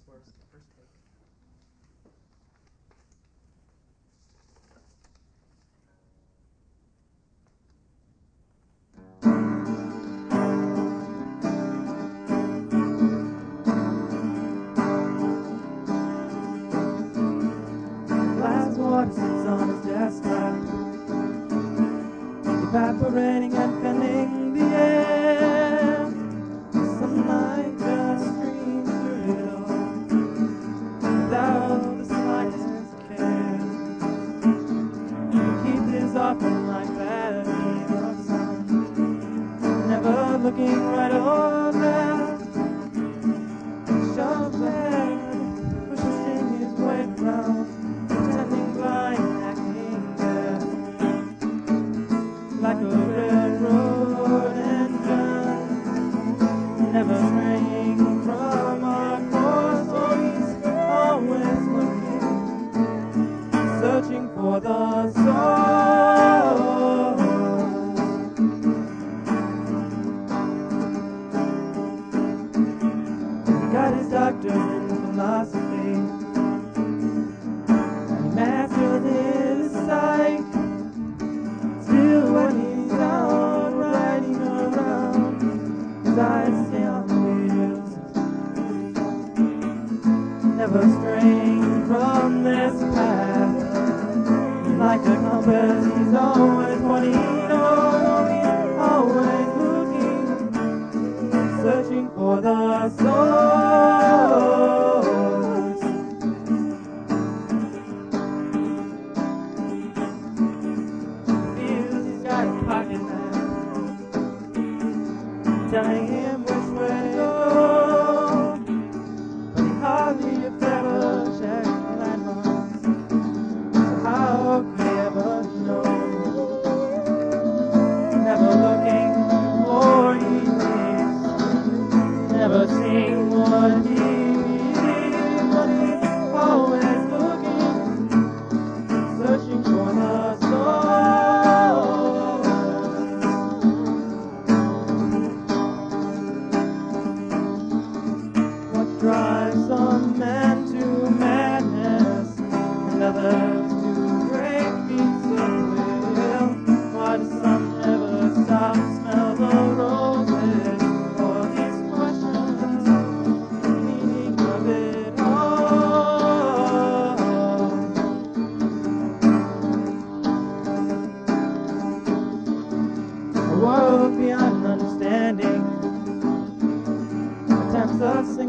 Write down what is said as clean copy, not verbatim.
First take. Glass water sits on his desktop, evaporating and filling the air. Sunlight just streams through it all, without the slightest care. He keeps his offering like that beam of sun, never looking right or left. Shoves ahead, pushing his weight around, pretending blind, acting deaf, like a railroad engine, never straying from our course. Oh, he's always looking, searching for the source. He got his doctorate in philosophy, and he mastered his psych. Still, when he's out riding around, his eyes stay on the wheels, never straying from this path. Like a compass, he's always pointing on, he's always looking, searching for the source. Feels he's got a pocket knife, telling him which way to go, but he hardly if ever checked landmarks, so how could he ever know? Never looking for he leaves, never seeing what he needs, but he's always looking, searching for the source. What drives some men to madness and others to great feats of will? Why does some never stop to smell the roses? All these questions, the meaning of it all. A world beyond understanding attempts us